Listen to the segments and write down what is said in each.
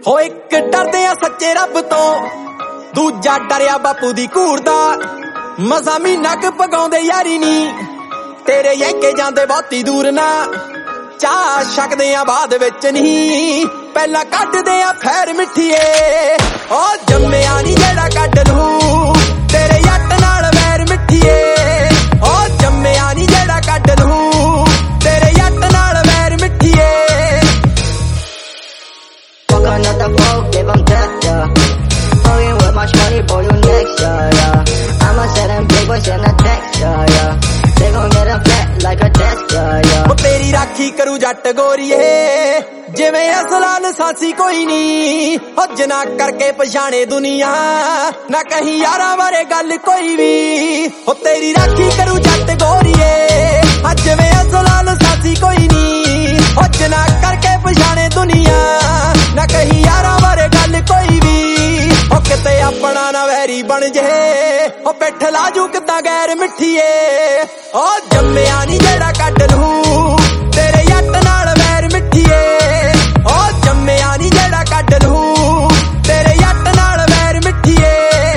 ਹੋ ਇੱਕ ਡਰਦੇ ਆ ਸੱਚੇ ਰੱਬ ਤੋਂ, ਦੂਜਾ ਡਰਿਆ ਬਾਪੂ ਦੀ ਘੂਰ ਦਾ। ਮਸਾਂ ਮਹੀਨਾ ਕੁ ਪਗਾਉਂਦੇ ਯਾਰੀ ਨੀ, ਤੇਰੇ ਯੈਂਕੇ ਜਾਂਦੇ ਬਹੁਤੀ ਦੂਰ ਨਾ। ਚਾਹ ਛਕਦੇ ਆ ਬਾਅਦ ਵਿੱਚ ਨਹੀਂ, ਪਹਿਲਾਂ ਕੱਢਦੇ ਆ ਫੈਰ ਮਿੱਠੀਏ। ਓ ਜੰਮਿਆ ਨੀ ਜਿਹੜਾ ਕੱਢ ਲੂ ਤੇਰੇ ਜੱਟ ਨਾਲ ਵੈਰ ਮਿੱਠੀਏ। ਓ ਜੰਮਿਆ ਨੀ ਜਿਹੜਾ ਕੱਢ ਲੂ ਤੇਰੇ ਜੱਟ ਨਾਲ ਵੈਰ ਮਿੱਠੀਏ। Fuck another blow, give 'em death, yeah. Fucking with much money for you next, yeah. I'ma send them big boys in the text, yeah. They gon' get a flat like a desk, yeah. ਉਹ ਤੇਰੀ ਰਾਖੀ ਕਰੂ ਜੱਟ ਗੋਰੀਏ, ਜਿਵੇਂ ਅਸਲਾ ਨਸਾਸੀ ਕੋਈ ਨੀ। ਹੁੱਜ ਨਾ ਕਰਕੇ ਪਛਾਣੇ ਦੁਨੀਆ, ਨਾ ਕਹੀਂ ਯਾਰਾਂ ਬਾਰੇ ਗੱਲ ਕੋਈ ਵੀ। ਉਹ ਤੇਰੀ ਰਾਖੀ ਕਰੂ ਜੱਟ ਗੋਰੀਏ, ਜਿਵੇਂ ਅਸਲਾ ਨਸਾਸੀ ਕੋਈ ਨੀ। ਹੁੱਜ ਨਾ ਕਰਕੇ ਪਛਾਣੇ ਦੁਨੀਆ, ਨਾ ਕਹੀਂ ਯਾਰਾਂ ਬਾਰੇ ਗੱਲ ਕੋਈ ਵੀ। ਉਹ ਕਿਤੇ ਆਪਣਾ ਨਾ ਵੈਰੀ ਬਣ ਜੇ, ਉਹ ਪਿੱਠ ਲਾਜੂ ਕਿੱਦਾਂ ਗੈਰ ਮਿੱਠੀਏ। ਉਹ ਜੰਮਿਆ ਨੀ ਜਿਹੜਾ ਕੱਢ ਲੂ ਤੇਰੇ ਜੱਟ ਨਾਲ ਵੈਰ ਮਿੱਠੀਏ। ਉਹ ਜੰਮਿਆ ਨੀ ਜਿਹੜਾ ਕੱਢ ਲੂ ਤੇਰੇ ਜੱਟ ਨਾਲ ਵੈਰ ਮਿੱਠੀਏ।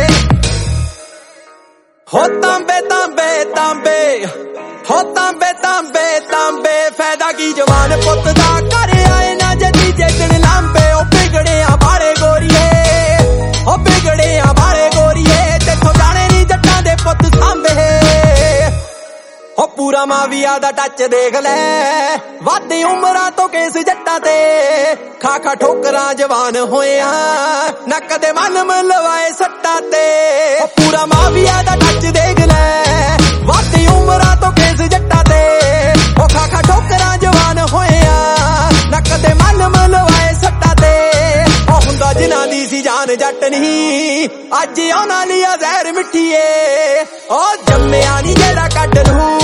ਹੋ ਤਾਂਬੇ ਤਾਂਬੇ ਤਾਂਬੇ, ਹੋ ਤਾਂਬੇ ਤਾਂਬੇ ਤਾਂਬੇ, ਫਾਇਦਾ ਕੀ ਜਵਾਨ ਪੁੱਤ ਦਾ ਘਰ ਆਏ ਨਾ ਜਦੀ ਜੇਕਣ ਲਾਂਬੇ। ਉਹ ਬਿਗੜਿਆ ਬਾਲੇ ਗੋਰੀਏ, ਉਹ ਬਿਗੜਿਆ ਬਾਲੇ ਗੋਰੀਏ, ਤੇਥੋਂ ਜਾਣੇ ਨੀ ਜੱਟਾਂ ਦੇ ਪੁੱਤ ਸਾਂਭੇ। ਹੋ ਪੂਰਾ ਮਾਵੀਆ ਦਾ ਟੱਚ ਦੇਖ ਲੈ, ਵਾਧੀ ਉਮਰਾਂ ਤੋਂ ਕੇਸ ਜੱਟਾਂ ਤੇ। ਖਾ ਖਾ ਠੋਕਰਾਂ ਜਵਾਨ ਹੋਇਆ, ਨਾ ਕਦੇ ਮਨ ਮਲਵਾਏ ਸੱਟਾਂ ਤੇ। ਹੋ ਪੂਰਾ ਮਾਵੀਆ ਦਾ ਟੱਚ ਦੇਖ ਲੈ, ਵਾਧੀ ਉਮਰਾਂ ਤੋਂ ਕੇਸ ਜੱਟਾਂ ਤੇ। ਹੋ ਖਾ ਖਾ ਠੋਕਰਾਂ ਜਵਾਨ ਹੋਇਆ, ਨਾ ਕਦੇ ਮਨ ਮਲਵਾਏ ਸੱਟਾਂ ਤੇ। ਉਹ ਹੁੰਦਾ ਜਿਨ੍ਹਾਂ ਦੀ ਸੀ ਜਾਨ ਜੱਟ ਨਹੀਂ, ਅੱਜ ਉਹਨਾਂ ਲਈ ਜ਼ਹਿਰ ਮਿੱਠੀਏ। ਉਹ ਜੰਮਿਆ ਨੀ ਜਿਹੜਾ ਕੱਢ ਲੂ